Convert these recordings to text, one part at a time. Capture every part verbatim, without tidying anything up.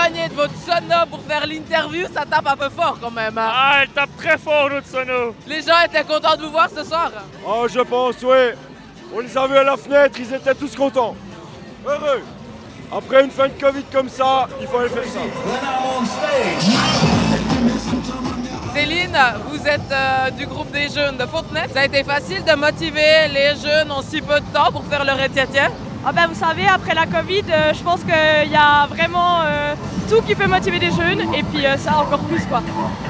accompagné de votre sono pour faire l'interview, ça tape un peu fort quand même. Hein. Ah, elle tape très fort notre sono. Les gens étaient contents de vous voir ce soir. Oh, je pense, oui. On les a vus à la fenêtre, ils étaient tous contents. Heureux. Après une fin de Covid comme ça, il fallait faire ça. Céline, vous êtes euh, du groupe des jeunes de Fontenay. Ça a été facile de motiver les jeunes en si peu de temps pour faire le rétiatier? Ah ben, vous savez, après la Covid, euh, je pense qu'il y a vraiment euh, tout qui peut motiver des jeunes et puis euh, ça encore plus quoi.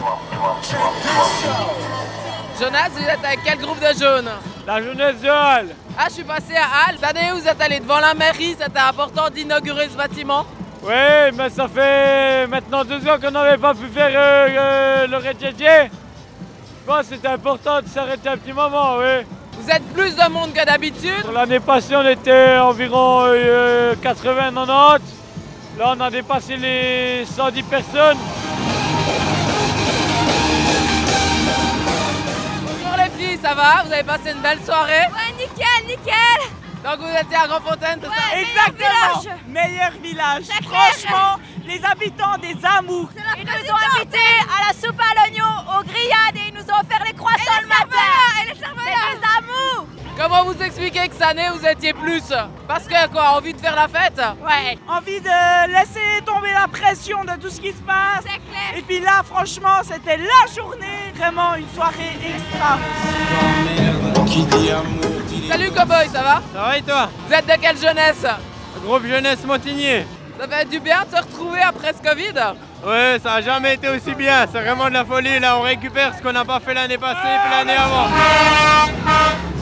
Jonas, vous êtes avec quel groupe de jeunes? La jeunesse de Halle. Ah, je suis passé à Halle. Cette année, vous êtes allé devant la mairie. C'était important d'inaugurer ce bâtiment. Oui, mais ça fait maintenant deux ans qu'on n'avait pas pu faire euh, euh, le rétiatier. Je pense que c'était important de s'arrêter un petit moment, oui. Vous êtes plus de monde que d'habitude. L'année passée, on était environ euh, quatre-vingts quatre-vingt-dix. Là, on a dépassé les cent dix personnes. Bonjour les filles, ça va? Vous avez passé une belle soirée? Ouais, nickel, nickel. Donc vous étiez à Grandfontaine, c'est ça? Ouais, Exactement, meilleur village. Franchement, les habitants des amours. Ils nous ont invités à la soupe à l'oignon, aux grillades et ils nous ont offert les croissants le matin. Et les cervelas. C'est des amours. Comment vous expliquez que cette année vous étiez plus? Parce que quoi, envie de faire la fête? Ouais. Envie de laisser tomber la pression de tout ce qui se passe. C'est clair. Et puis là, franchement, c'était la journée. Vraiment une soirée extra. Salut Cowboy, ça va? Ça va et toi? Vous êtes de quelle jeunesse? Groupe Jeunesse Montigny. Ça fait du bien de se retrouver après ce Covid? Ouais, ça a jamais été aussi bien. C'est vraiment de la folie. Là, on récupère ce qu'on n'a pas fait l'année passée et puis l'année avant.